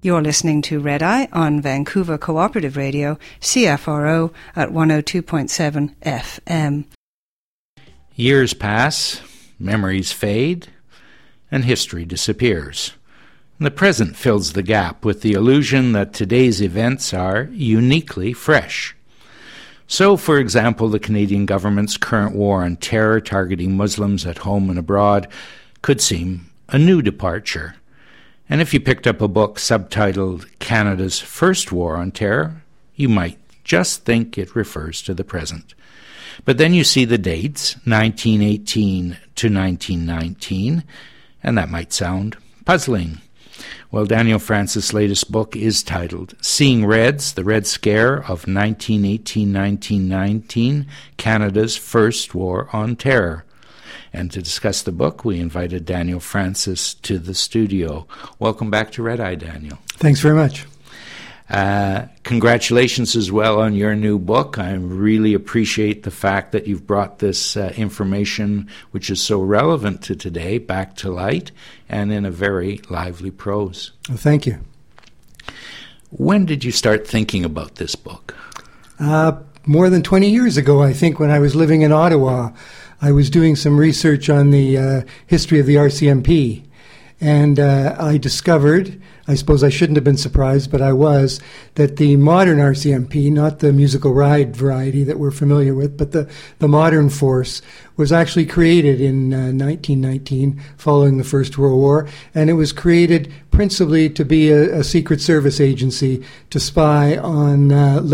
You're listening to Red Eye on Vancouver Cooperative Radio, CFRO at 102.7 FM. Years pass, memories fade, and history disappears. And the present fills the gap with the illusion that today's events are uniquely fresh. So, for example, the Canadian government's current war on terror targeting Muslims at home and abroad could seem a new departure. And if you picked up a book subtitled Canada's First War on Terror, you might just think it refers to the present. But then you see the dates, 1918 to 1919, and that might sound puzzling. Well, Daniel Francis' latest book is titled Seeing Reds, the Red Scare of 1918-1919, Canada's First War on Terror. And to discuss the book, we invited Daniel Francis to the studio. Welcome back to Red Eye, Daniel. Thanks very much. Congratulations as well on your new book. I really appreciate the fact that you've brought this information, which is so relevant to today, back to light and in a very lively prose. Well, thank you. When did you start thinking about this book? More than 20 years ago, I think, when I was living in Ottawa. I was doing some research on the history of the RCMP, and I discovered, I suppose I shouldn't have been surprised, but I was, that the modern RCMP, not the musical ride variety that we're familiar with, but the modern force, was actually created in 1919, following the First World War, and it was created principally to be a Secret Service agency to spy on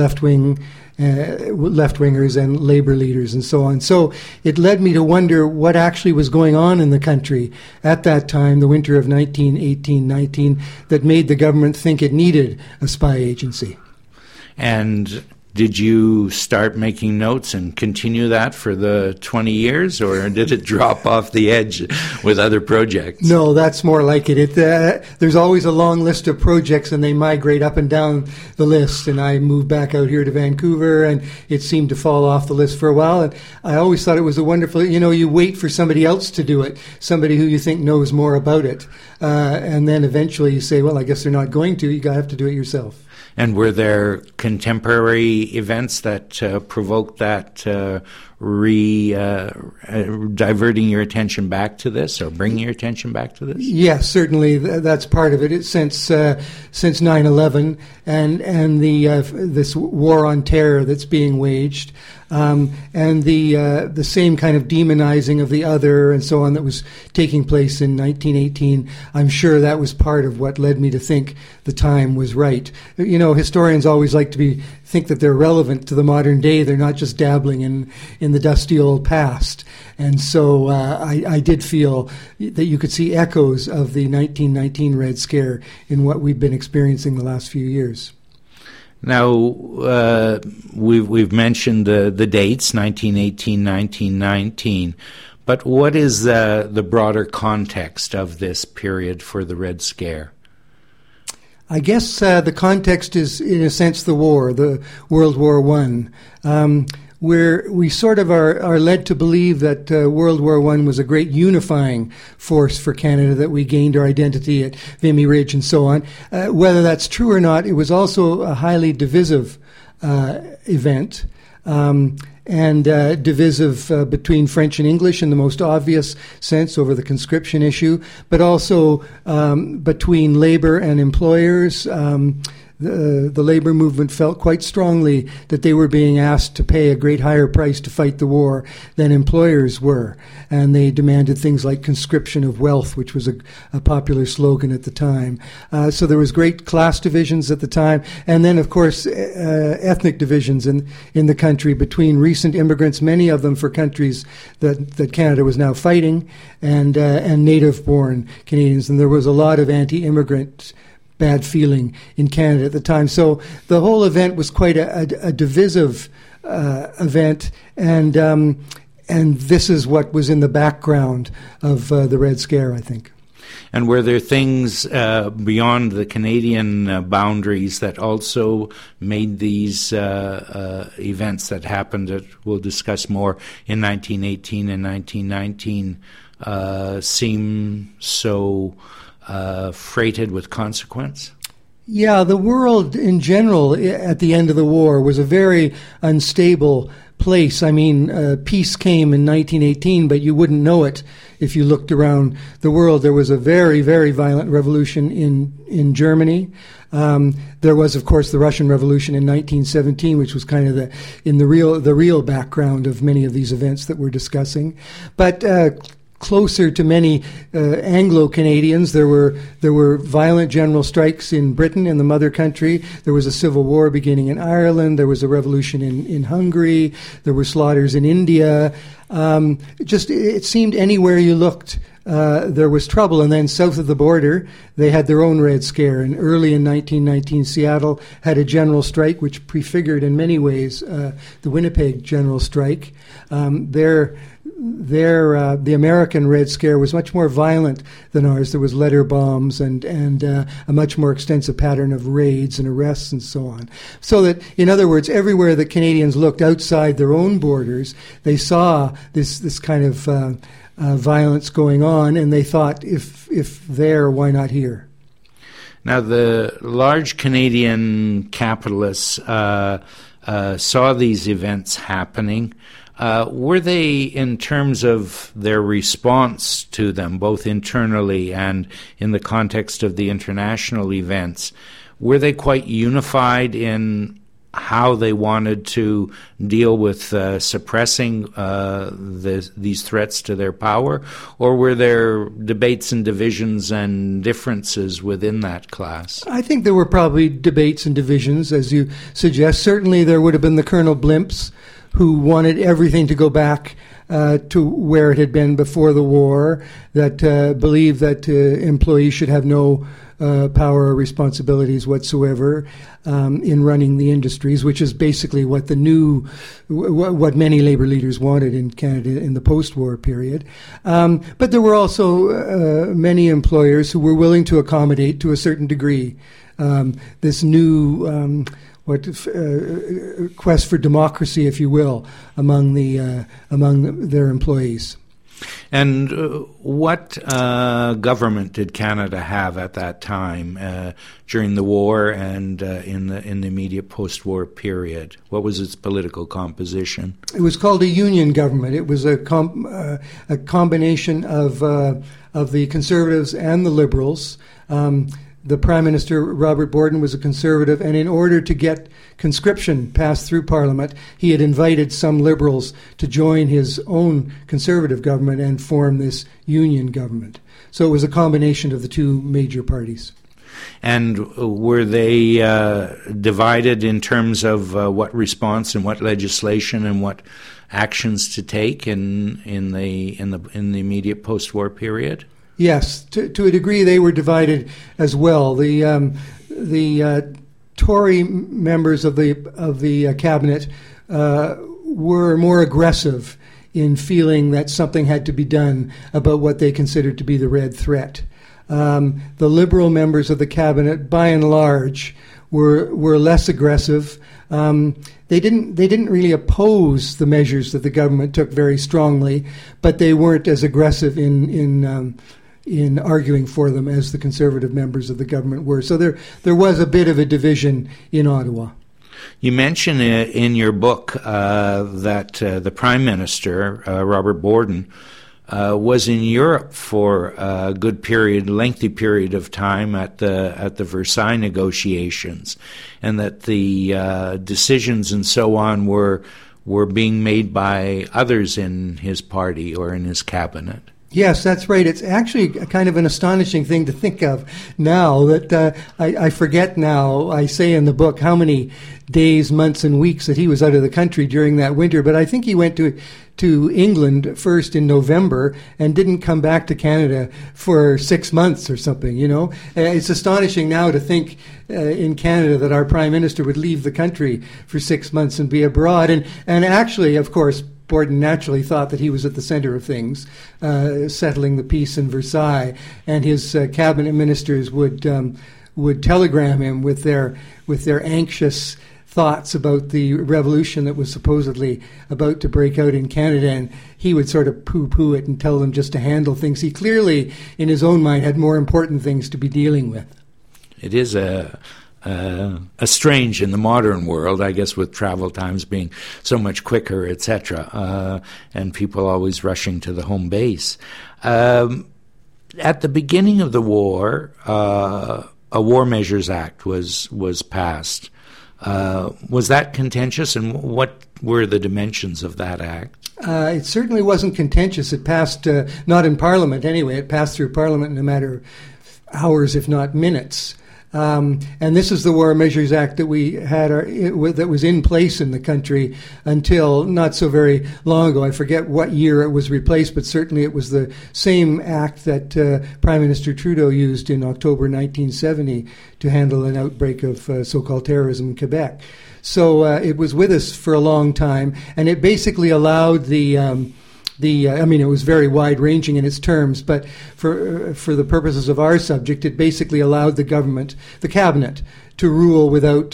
left-wingers and labor leaders and so on. So it led me to wonder what actually was going on in the country at that time, the winter of 1918-19, that made the government think it needed a spy agency. And did you start making notes and continue that for the 20 years, or did it drop off the edge with other projects? No, that's more like it. There's always a long list of projects, and they migrate up and down the list. And I moved back out here to Vancouver, and it seemed to fall off the list for a while. And I always thought it was a wonderful, you wait for somebody else to do it, somebody who you think knows more about it. And then eventually you say, well, I guess they're not going to. You have to do it yourself. And were there contemporary events that provoked that diverting your attention back to this, or bringing your attention back to this? Yes, certainly that's part of it. Since 9/11 and this war on terror that's being waged, and the same kind of demonizing of the other and so on that was taking place in 1918, I'm sure that was part of what led me to think the time was right. Historians always like to think that they're relevant to the modern day. They're not just dabbling in the dusty old past. And so I did feel that you could see echoes of the 1919 Red Scare in what we've been experiencing the last few years. Now, we've mentioned the dates, 1918, 1919, but what is the broader context of this period for the Red Scare? I guess the context is, in a sense, the war, the World War I, where we sort of are led to believe that World War I was a great unifying force for Canada, that we gained our identity at Vimy Ridge and so on. Whether that's true or not, it was also a highly divisive event. And divisive between French and English in the most obvious sense over the conscription issue, but also between labor and employers. The labor movement felt quite strongly that they were being asked to pay a great higher price to fight the war than employers were. And they demanded things like conscription of wealth, which was a popular slogan at the time. So there was great class divisions at the time. And then, of course, ethnic divisions in the country between recent immigrants, many of them for countries that Canada was now fighting, and native-born Canadians. And there was a lot of anti-immigrant bad feeling in Canada at the time. So the whole event was quite a divisive event, and this is what was in the background of the Red Scare, I think. And were there things beyond the Canadian boundaries that also made these events that happened, that we'll discuss more, in 1918 and 1919 seem so freighted with consequence? Yeah, the world in general at the end of the war was a very unstable place. I mean, peace came in 1918, but you wouldn't know it if you looked around the world. There was a very, very violent revolution in Germany. There was, of course, the Russian Revolution in 1917, which was kind of the real background of many of these events that we're discussing. But closer to many Anglo-Canadians, there were violent general strikes in Britain, in the mother country. There was a civil war beginning in Ireland. There was a revolution in Hungary. There were slaughters in India. It seemed anywhere you looked, there was trouble. And then south of the border, they had their own Red Scare. And early in 1919, Seattle had a general strike, which prefigured in many ways the Winnipeg general strike. The American Red Scare was much more violent than ours. There was letter bombs and a much more extensive pattern of raids and arrests and so on. So that, in other words, everywhere that Canadians looked outside their own borders, they saw this kind of violence going on, and they thought, if there, why not here? Now, the large Canadian capitalists saw these events happening. Were they, in terms of their response to them, both internally and in the context of the international events, were they quite unified in how they wanted to deal with suppressing these threats to their power, or were there debates and divisions and differences within that class? I think there were probably debates and divisions, as you suggest. Certainly there would have been the Colonel Blimps, who wanted everything to go back to where it had been before the war, that believed that employees should have no power or responsibilities whatsoever in running the industries, which is basically what what many labor leaders wanted in Canada in the post-war period. But there were also many employers who were willing to accommodate to a certain degree this new quest for democracy, if you will, among their employees. And what government did Canada have at that time during the war and in the immediate post-war period? What was its political composition? It was called a union government. It was a combination of the Conservatives and the Liberals. The Prime Minister, Robert Borden, was a Conservative, and in order to get conscription passed through Parliament, he had invited some Liberals to join his own Conservative government and form this union government. So it was a combination of the two major parties. And were they divided in terms of what response and what legislation and what actions to take in the immediate post-war period? Yes, to a degree they were divided as well. The Tory members of the cabinet were more aggressive in feeling that something had to be done about what they considered to be the red threat. The Liberal members of the cabinet, by and large, were less aggressive. They didn't really oppose the measures that the government took very strongly, but they weren't as aggressive in arguing for them as the Conservative members of the government were. So there was a bit of a division in Ottawa. You mention in your book that the Prime Minister, Robert Borden, was in Europe for a lengthy period of time at the Versailles negotiations, and that the decisions and so on were being made by others in his party or in his cabinet. Yes, that's right. It's actually kind of an astonishing thing to think of now that I forget now. I say in the book how many days, months, and weeks that he was out of the country during that winter. But I think he went to England first in November and didn't come back to Canada for 6 months or something, you know. It's astonishing now to think in Canada that our Prime Minister would leave the country for 6 months and be abroad. And actually, of course, Borden naturally thought that he was at the center of things, settling the peace in Versailles, and his cabinet ministers would telegram him with their anxious thoughts about the revolution that was supposedly about to break out in Canada, and he would sort of poo-poo it and tell them just to handle things. He clearly, in his own mind, had more important things to be dealing with. It is a strange in the modern world, I guess, with travel times being so much quicker, etc., and people always rushing to the home base. At the beginning of the war, a War Measures Act was passed. Was that contentious, and what were the dimensions of that act? It certainly wasn't contentious. It passed, not in Parliament anyway, it passed through Parliament in a matter of hours, if not minutes. And this is the War Measures Act that we had, that was in place in the country until not so very long ago. I forget what year it was replaced, but certainly it was the same act that Prime Minister Trudeau used in October 1970 to handle an outbreak of so-called terrorism in Quebec. So it was with us for a long time, and it basically allowed it was very wide-ranging in its terms, but for the purposes of our subject, it basically allowed the government, the cabinet, to rule without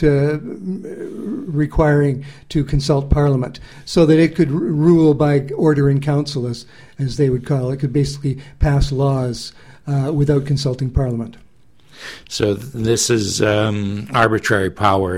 requiring to consult Parliament, so that it could rule by order in council, as they would call it. It could basically pass laws without consulting Parliament. So this is arbitrary power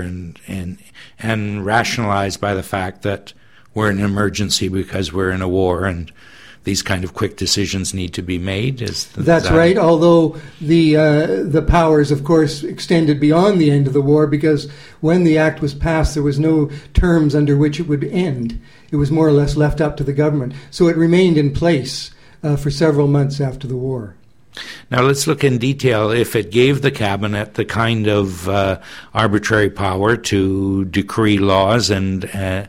and rationalized by the fact that we're in an emergency because we're in a war, and these kind of quick decisions need to be made. That's right, although the powers, of course, extended beyond the end of the war, because when the act was passed, there was no terms under which it would end. It was more or less left up to the government. So it remained in place for several months after the war. Now let's look in detail. If it gave the cabinet the kind of arbitrary power to decree laws and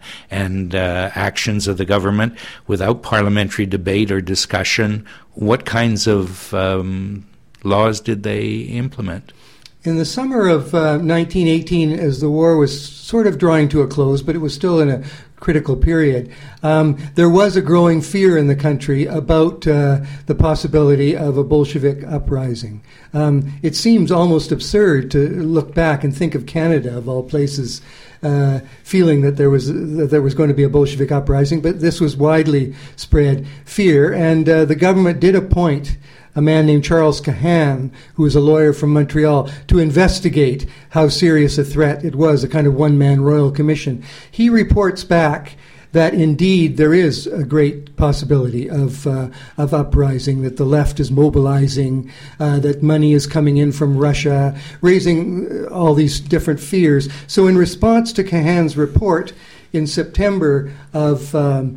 actions of the government without parliamentary debate or discussion, what kinds of laws did they implement? In the summer of 1918, as the war was sort of drawing to a close, but it was still in a critical period, there was a growing fear in the country about the possibility of a Bolshevik uprising. It seems almost absurd to look back and think of Canada, of all places, feeling that there was going to be a Bolshevik uprising, but this was widely spread fear, and the government did appoint a man named Charles Cahan, who was a lawyer from Montreal, to investigate how serious a threat it was, a kind of one-man royal commission. He reports back that indeed there is a great possibility of uprising, that the left is mobilizing, that money is coming in from Russia, raising all these different fears. So in response to Cahan's report in September of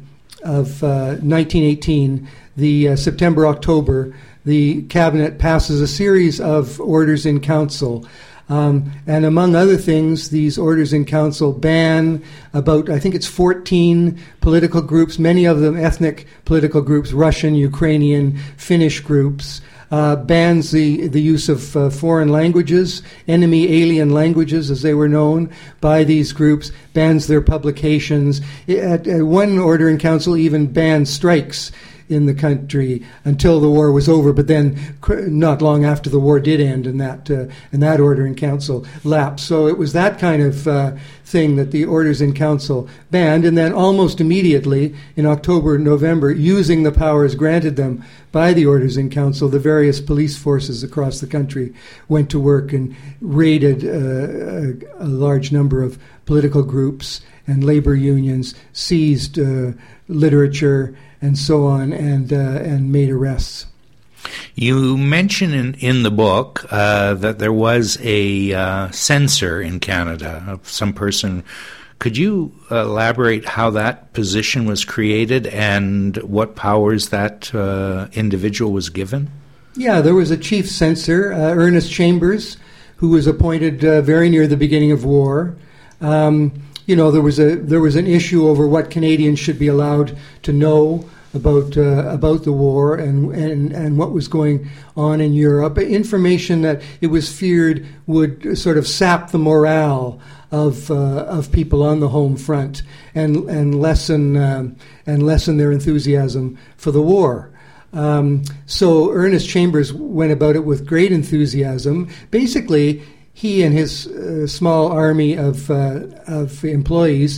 1918, the September-October, the cabinet passes a series of orders in council. And among other things, these orders in council ban about, I think it's 14 political groups, many of them ethnic political groups, Russian, Ukrainian, Finnish groups, bans the use of foreign languages, enemy alien languages as they were known by these groups, bans their publications. One order in council even banned strikes in the country until the war was over, but then not long after the war did end, and that order in council lapsed. So it was that kind of thing that the orders in council banned, and then almost immediately in October and November, using the powers granted them by the orders in council, the various police forces across the country went to work and raided a large number of political groups and labor unions, seized literature and so on, and made arrests. You mention in the book that there was a censor in Canada, some person. Could you elaborate how that position was created and what powers that individual was given? Yeah, there was a chief censor, Ernest Chambers, who was appointed very near the beginning of war. There was an issue over what Canadians should be allowed to know about the war and what was going on in Europe. Information that it was feared would sort of sap the morale of people on the home front and lessen their enthusiasm for the war. So Ernest Chambers went about it with great enthusiasm. Basically, he and his small army of employees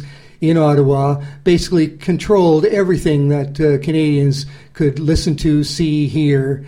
in Ottawa basically controlled everything that Canadians could listen to, see, hear,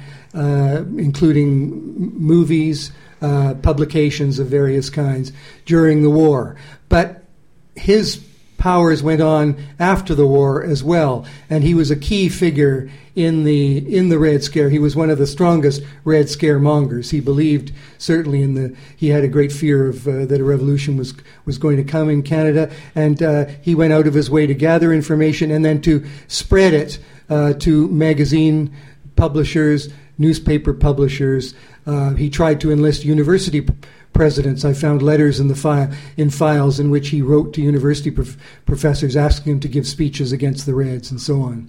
including movies, publications of various kinds during the war. But his powers went on after the war as well, and he was a key figure in the Red Scare. He was one of the strongest Red Scare mongers. He believed certainly he had a great fear of that a revolution was going to come in Canada, and he went out of his way to gather information and then to spread it to magazine publishers, newspaper publishers. He tried to enlist university presidents. I found letters in files in which he wrote to university professors asking him to give speeches against the Reds and so on.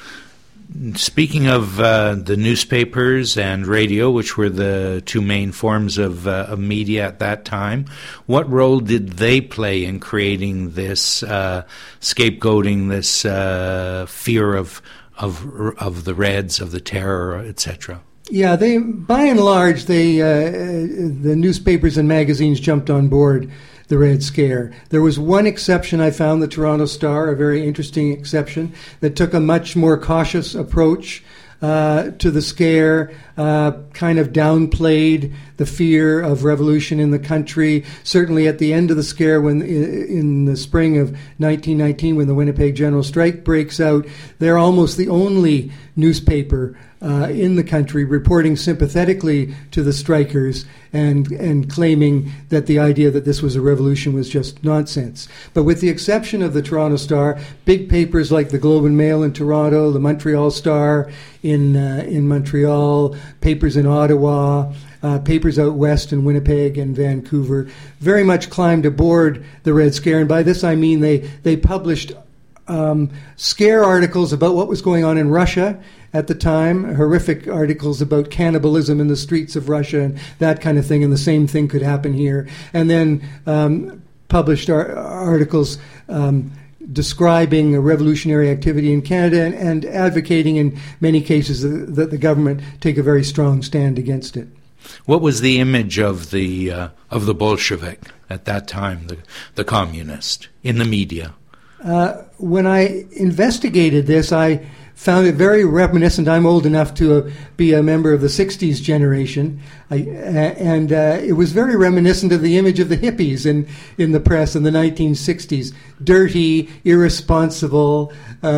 Speaking of the newspapers and radio, which were the two main forms of media at that time, what role did they play in creating this scapegoating, this fear of the Reds, of the terror, etc.? Yeah, by and large, the newspapers and magazines jumped on board the Red Scare. There was one exception I found, the Toronto Star, a very interesting exception, that took a much more cautious approach to the scare, kind of downplayed the fear of revolution in the country. Certainly at the end of the scare, when in the spring of 1919, when the Winnipeg General Strike breaks out, they're almost the only newspaper in the country reporting sympathetically to the strikers and claiming that the idea that this was a revolution was just nonsense. But with the exception of the Toronto Star, big papers like the Globe and Mail in Toronto, the Montreal Star in Montreal, papers in Ottawa, papers out west in Winnipeg and Vancouver, very much climbed aboard the Red Scare. And by this I mean they published scare articles about what was going on in Russia at the time, horrific articles about cannibalism in the streets of Russia and that kind of thing, and the same thing could happen here. And then published articles describing a revolutionary activity in Canada and advocating in many cases that the government take a very strong stand against it. What was the image of the Bolshevik at that time, the communist, in the media? When I investigated this, I found it very reminiscent. I'm old enough to be a member of the 60s generation, and it was very reminiscent of the image of the hippies in the press in the 1960s. Dirty, irresponsible,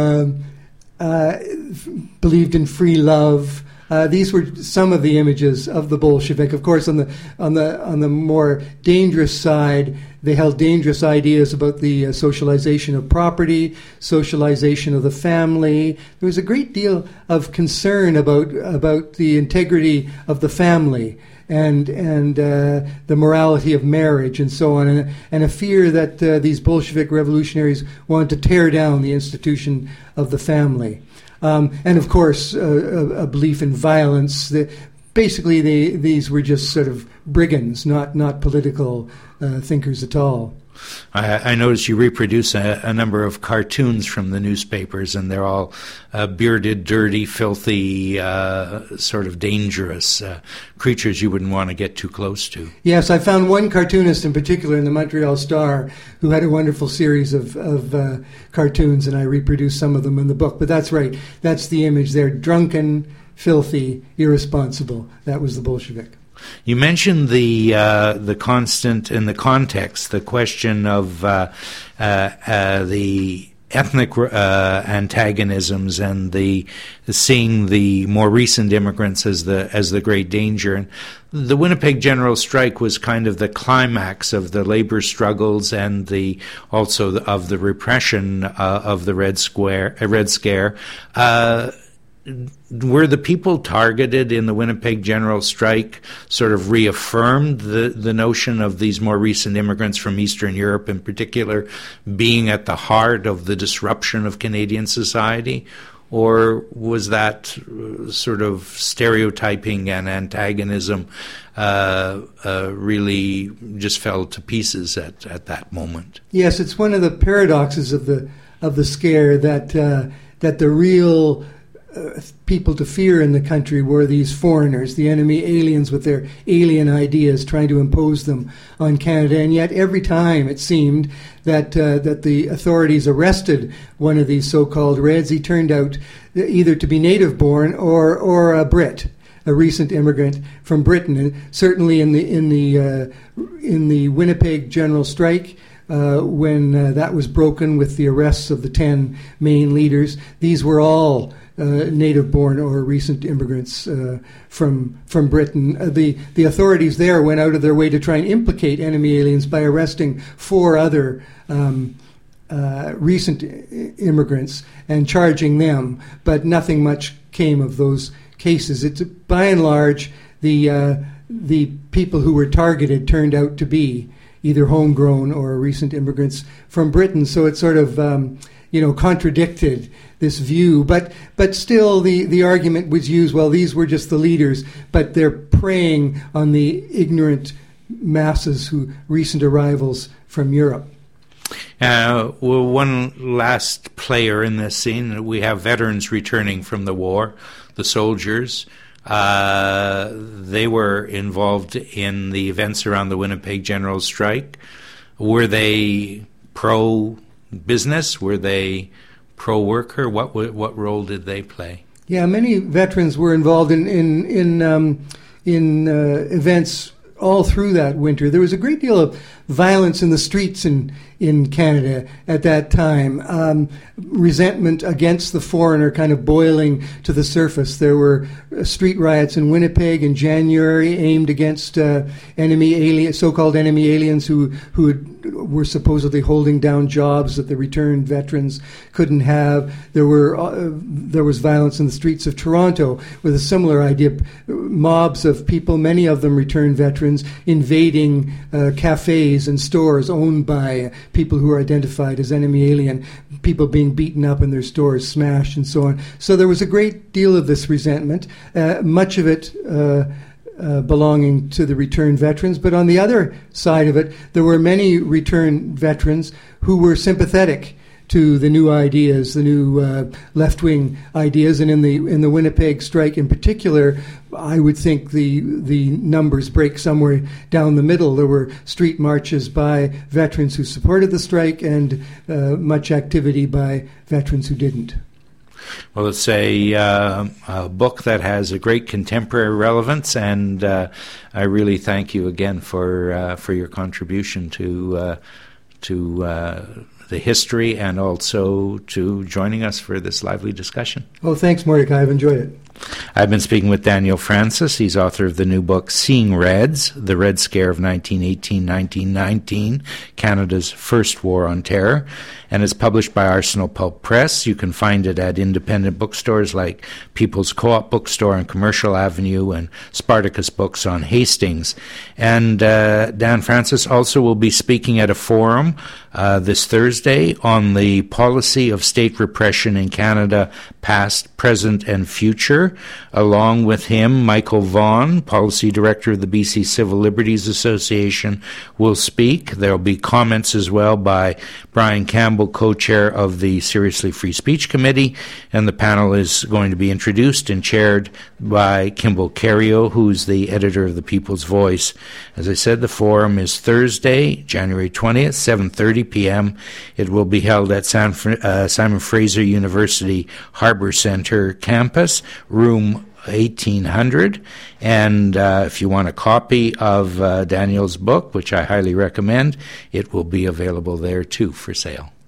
believed in free love. These were some of the images of the Bolshevik. Of course, on the more dangerous side, they held dangerous ideas about the socialization of property, socialization of the family. There was a great deal of concern about the integrity of the family and the morality of marriage and so on, and a fear that these Bolshevik revolutionaries wanted to tear down the institution of the family. And of course, a belief in violence. Basically, these were just sort of brigands, not political thinkers at all. I noticed you reproduce a number of cartoons from the newspapers, and they're all bearded, dirty, filthy, sort of dangerous creatures you wouldn't want to get too close to. Yes, I found one cartoonist in particular in the Montreal Star who had a wonderful series of cartoons, and I reproduced some of them in the book. But that's right. That's the image there. Drunken, filthy, irresponsible. That was the Bolshevik. You mentioned the constant in the context, the question of the ethnic antagonisms and the seeing the more recent immigrants as the great danger. And the Winnipeg General Strike was kind of the climax of the labor struggles and also of the repression of the Red Scare. Were the people targeted in the Winnipeg General Strike sort of reaffirmed the notion of these more recent immigrants from Eastern Europe in particular being at the heart of the disruption of Canadian society? Or was that sort of stereotyping and antagonism really just fell to pieces at that moment? Yes, it's one of the paradoxes of the scare that the real people to fear in the country were these foreigners, the enemy aliens with their alien ideas, trying to impose them on Canada. And yet every time it seemed that the authorities arrested one of these so-called Reds, he turned out either to be native-born or a Brit, a recent immigrant from Britain. And certainly in the Winnipeg General Strike, when that was broken with the arrests of the 10 main leaders, these were all native-born or recent immigrants from Britain. The authorities there went out of their way to try and implicate enemy aliens by arresting 4 other recent immigrants and charging them, but nothing much came of those cases. It's by and large the people who were targeted turned out to be either homegrown or recent immigrants from Britain. So it sort of contradicted this view, but still the argument was used, well, these were just the leaders, but they're preying on the ignorant masses recent arrivals from Europe. Well, one last player in this scene, we have veterans returning from the war, the soldiers. They were involved in the events around the Winnipeg General Strike. Were they pro-business? Were they pro-worker? What role did they play? Yeah, many veterans were involved in events all through that winter. There was a great deal of violence in the streets in Canada at that time. Resentment against the foreigner kind of boiling to the surface. There were street riots in Winnipeg in January aimed against so-called enemy aliens who were supposedly holding down jobs that the returned veterans couldn't have. There was violence in the streets of Toronto with a similar idea. Mobs of people, many of them returned veterans, invading cafes and stores owned by people who are identified as enemy alien, people being beaten up in their stores, smashed, and so on. So there was a great deal of this resentment, much of it belonging to the returned veterans. But on the other side of it, there were many returned veterans who were sympathetic to the new ideas, the new left-wing ideas, and in the Winnipeg strike in particular, I would think the numbers break somewhere down the middle. There were street marches by veterans who supported the strike and much activity by veterans who didn't. Well, it's a book that has a great contemporary relevance, and I really thank you again for your contribution to the history and also to joining us for this lively discussion. Oh, thanks, Mordecai. I've enjoyed it. I've been speaking with Daniel Francis. He's author of the new book, Seeing Reds, The Red Scare of 1918-1919, Canada's First War on Terror, and it's published by Arsenal Pulp Press. You can find it at independent bookstores like People's Co-op Bookstore on Commercial Avenue and Spartacus Books on Hastings. And Dan Francis also will be speaking at a forum this Thursday on the policy of state repression in Canada, past, present, and future. Along with him, Michael Vaughan, Policy Director of the BC Civil Liberties Association, will speak. There will be comments as well by Brian Campbell, co-chair of the Seriously Free Speech Committee, and the panel is going to be introduced and chaired by Kimball Cario, who's the editor of the People's Voice. As I said, the forum is Thursday, January 20th, 7:30 p.m. It will be held at Simon Fraser University Harbor Center campus, room 1800. And if you want a copy of Daniel's book, which I highly recommend, it will be available there too for sale.